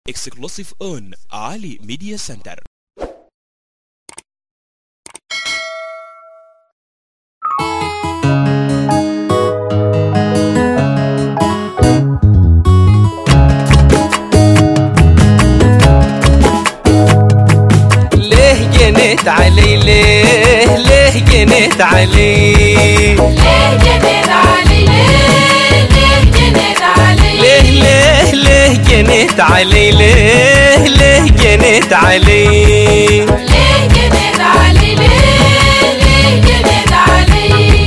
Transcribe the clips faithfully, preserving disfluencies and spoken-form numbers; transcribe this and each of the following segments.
Exclusive on Ali Media Center. ليه جنيت علي ليه ليه جنيت علي ليه جنيت علي ليه ليه جنيت علي ليه ليه ليه جنيت علي ليه ليه جنيت علي ليه جنيت علي ليه ليه جنيت علي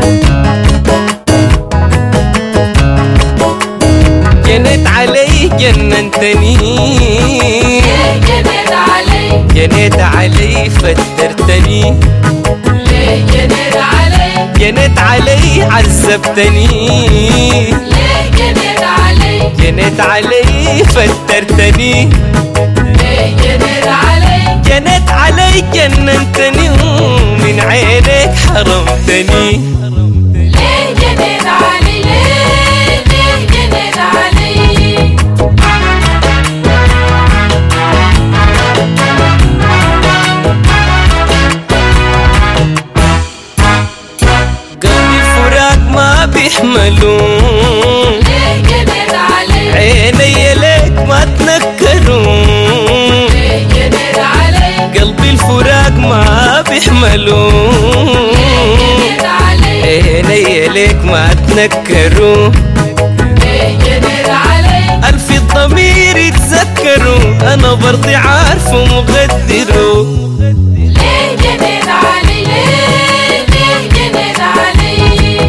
جنيت علي جننتني ليه جنيت علي جنيت علي فترتني ليه جنيت علي جنيت علي عذبتني ليه جنيت علي جنيت علي فترتني ليه جنيت علي جنيت علي جننتني ومن عينك حرمتني ليه جنيت علي ليه ليه جنيت علي قلبي الفراق ما بيحملون ليه جنيت علي عيني ليك ما تنكرون ليه جنيت علي قلبي الفراق ما بيحملون جنيت علي عيني ليك ما تنكرون ليه جنيت علي ألف الضمير يتذكروا أنا برضي عارف ومغدروا ليه جنيت علي ليه ليه جنيت علي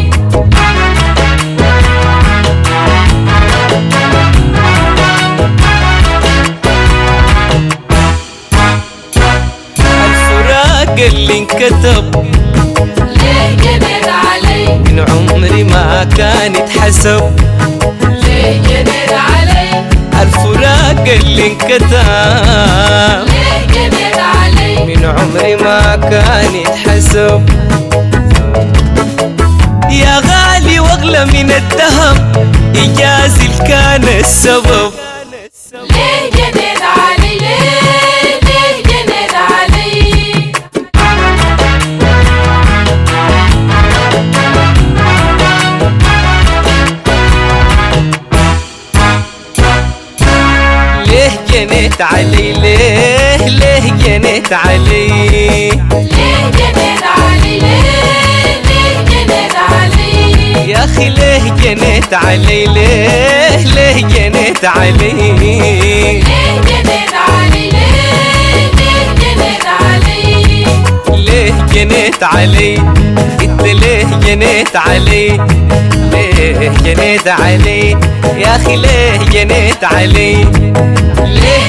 الفراق اللي انكتب ليه جنيت علي من عمري ما كان يتحسب ليه جنيت علي الفراق اللي انكتب ليه جنيت علي من عمري ما كان يتحسب يا غالي واغلى من الذهب إجازي كان السبب ليه جنيت علي ليه ليه جنيت علي ليه جنيت علي ليه ليه جنيت علي ليه جنيت علي ليه ليه جنيت علي يا أخي ليه جنيت علي ليه ليه جنيت علي ليه جنيت علي ليه ليه جنيت علي ليه جنيت علي انت ليه جنيت علي ليه جنيت علي يا اخي ليه جنيت علي ليه